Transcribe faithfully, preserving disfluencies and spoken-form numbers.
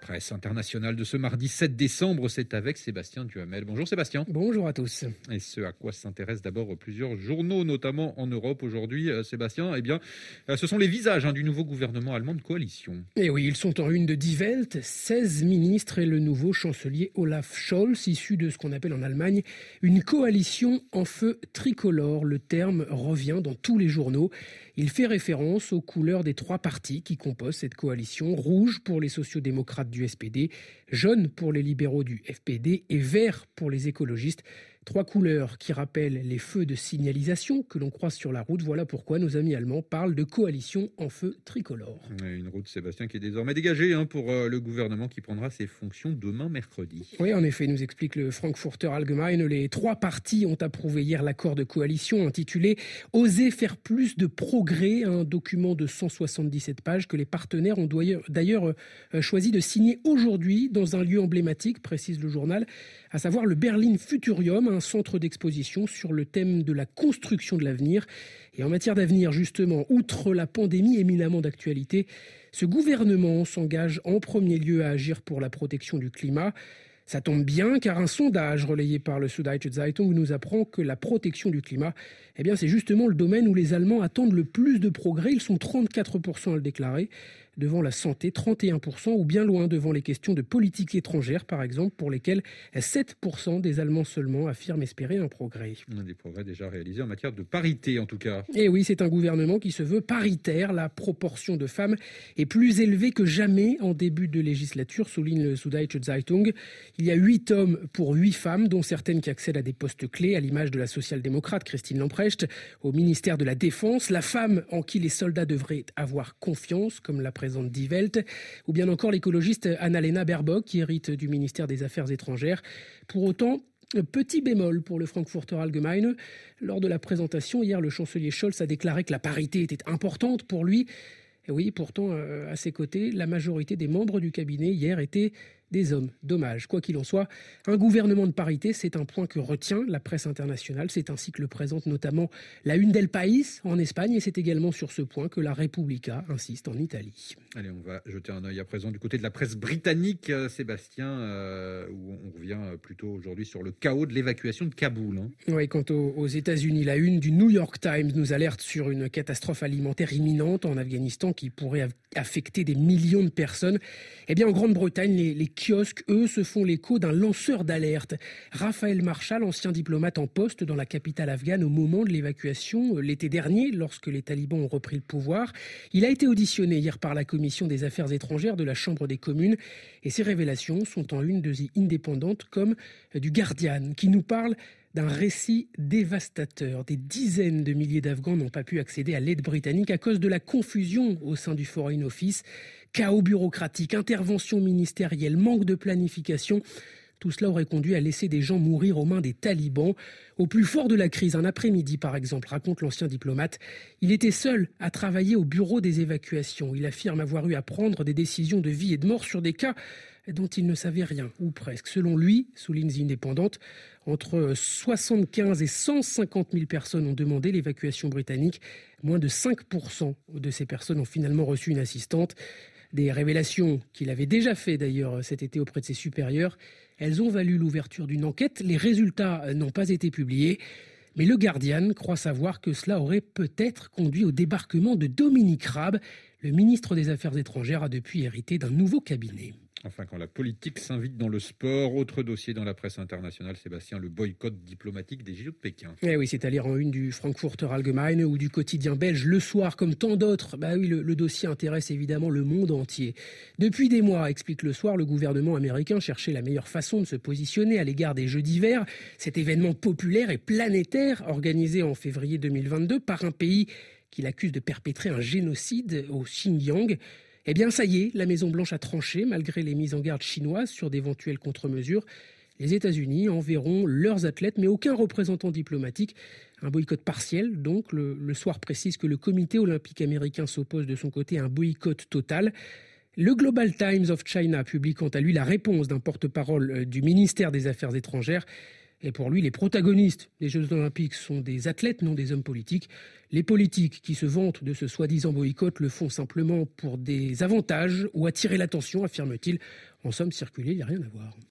presse internationale de ce mardi sept décembre, c'est avec Sébastien Duhamel. Bonjour Sébastien. Bonjour à tous. Et ce à quoi s'intéressent d'abord plusieurs journaux, notamment en Europe aujourd'hui, euh, Sébastien, eh bien, euh, ce sont les visages hein, du nouveau gouvernement allemand de coalition. Et oui, ils sont en une de Die Welt, seize ministres et le nouveau chancelier Olaf Scholz, issu de ce qu'on appelle en Allemagne une coalition en feu tricolore. Le terme revient dans tous les journaux. Il fait référence aux couleurs des trois partis qui composent cette coalition. Rouge pour les sociodémocrates du S P D, jaune pour les libéraux du F P D et vert pour les écologistes. Trois couleurs qui rappellent les feux de signalisation que l'on croise sur la route. Voilà pourquoi nos amis allemands parlent de coalition en feu tricolore. Une route, Sébastien, qui est désormais dégagée hein, pour euh, le gouvernement qui prendra ses fonctions demain mercredi. Oui, en effet, nous explique le Frankfurter Allgemeine. Les trois partis ont approuvé hier l'accord de coalition intitulé « Oser faire plus de progrès », un document de cent soixante-dix-sept pages que les partenaires ont d'ailleurs choisi de signer aujourd'hui dans un lieu emblématique, précise le journal, à savoir le Berlin Futurium, un centre d'exposition sur le thème de la construction de l'avenir. Et en matière d'avenir, justement, outre la pandémie éminemment d'actualité, ce gouvernement s'engage en premier lieu à agir pour la protection du climat. Ça tombe bien car un sondage relayé par le Süddeutsche Zeitung nous apprend que la protection du climat, eh bien, c'est justement le domaine où les Allemands attendent le plus de progrès. Ils sont trente-quatre pour cent à le déclarer. Devant la santé, trente et un pour cent, ou bien loin devant les questions de politique étrangère, par exemple, pour lesquelles sept pour cent des Allemands seulement affirment espérer un progrès. Des progrès déjà réalisés en matière de parité, en tout cas. Et oui, c'est un gouvernement qui se veut paritaire. La proportion de femmes est plus élevée que jamais en début de législature, souligne le Süddeutsche Zeitung. Il y a huit hommes pour huit femmes, dont certaines qui accèdent à des postes clés, à l'image de la social-démocrate Christine Lamprecht, au ministère de la Défense. La femme en qui les soldats devraient avoir confiance, comme la présidente Die Welt, ou bien encore l'écologiste Annalena Baerbock qui hérite du ministère des Affaires étrangères. Pour autant, petit bémol pour le Frankfurter Allgemeine. Lors de la présentation, hier, le chancelier Scholz a déclaré que la parité était importante pour lui. Et oui, pourtant, euh, à ses côtés, la majorité des membres du cabinet hier étaient des hommes. Dommage. Quoi qu'il en soit, un gouvernement de parité, c'est un point que retient la presse internationale. C'est ainsi que le présente notamment la une d'El País en Espagne. Et c'est également sur ce point que la Repubblica insiste en Italie. Allez, on va jeter un œil à présent du côté de la presse britannique, euh, Sébastien, euh, où on revient plutôt aujourd'hui sur le chaos de l'évacuation de Kaboul. Hein. Oui, quant aux, aux États-Unis, la une du New York Times nous alerte sur une catastrophe alimentaire imminente en Afghanistan qui pourrait affecter des millions de personnes. Eh bien, en Grande-Bretagne, les, les kiosques, eux, se font l'écho d'un lanceur d'alerte. Raphaël Marshall, ancien diplomate en poste dans la capitale afghane au moment de l'évacuation, l'été dernier, lorsque les talibans ont repris le pouvoir. Il a été auditionné hier par la commission des affaires étrangères de la Chambre des communes. Et ces révélations sont en une de The Independent comme du Guardian, qui nous parle d'un récit dévastateur. Des dizaines de milliers d'Afghans n'ont pas pu accéder à l'aide britannique à cause de la confusion au sein du Foreign Office. Chaos bureaucratique, intervention ministérielle, manque de planification. Tout cela aurait conduit à laisser des gens mourir aux mains des talibans. Au plus fort de la crise, un après-midi par exemple, raconte l'ancien diplomate, il était seul à travailler au bureau des évacuations. Il affirme avoir eu à prendre des décisions de vie et de mort sur des cas dont il ne savait rien, ou presque. Selon lui, souligne The Independent, entre soixante-quinze et cent cinquante mille personnes ont demandé l'évacuation britannique. Moins de cinq pour cent de ces personnes ont finalement reçu une assistante. Des révélations qu'il avait déjà fait d'ailleurs cet été auprès de ses supérieurs. Elles ont valu l'ouverture d'une enquête. Les résultats n'ont pas été publiés. Mais le Guardian croit savoir que cela aurait peut-être conduit au débarquement de Dominique Raab. Le ministre des Affaires étrangères a depuis hérité d'un nouveau cabinet. Enfin, quand la politique s'invite dans le sport, autre dossier dans la presse internationale, Sébastien, le boycott diplomatique des J O de Pékin. Eh oui, c'est à lire en une du Frankfurter Allgemeine ou du quotidien belge Le Soir, comme tant d'autres. Bah oui, le, le dossier intéresse évidemment le monde entier. Depuis des mois, explique Le Soir, le gouvernement américain cherchait la meilleure façon de se positionner à l'égard des Jeux d'hiver. Cet événement populaire et planétaire, organisé en février deux mille vingt-deux par un pays qu'il accuse de perpétrer un génocide au Xinjiang. Eh bien, ça y est, la Maison-Blanche a tranché, malgré les mises en garde chinoises sur d'éventuelles contre-mesures. Les États-Unis enverront leurs athlètes, mais aucun représentant diplomatique. Un boycott partiel, donc. Le, le Soir précise que le comité olympique américain s'oppose de son côté à un boycott total. Le Global Times of China publie quant à lui la réponse d'un porte-parole du ministère des Affaires étrangères. Et pour lui, les protagonistes des Jeux Olympiques sont des athlètes, non des hommes politiques. Les politiques qui se vantent de ce soi-disant boycott le font simplement pour des avantages ou attirer l'attention, affirme-t-il. En somme, circuler, il n'y a rien à voir.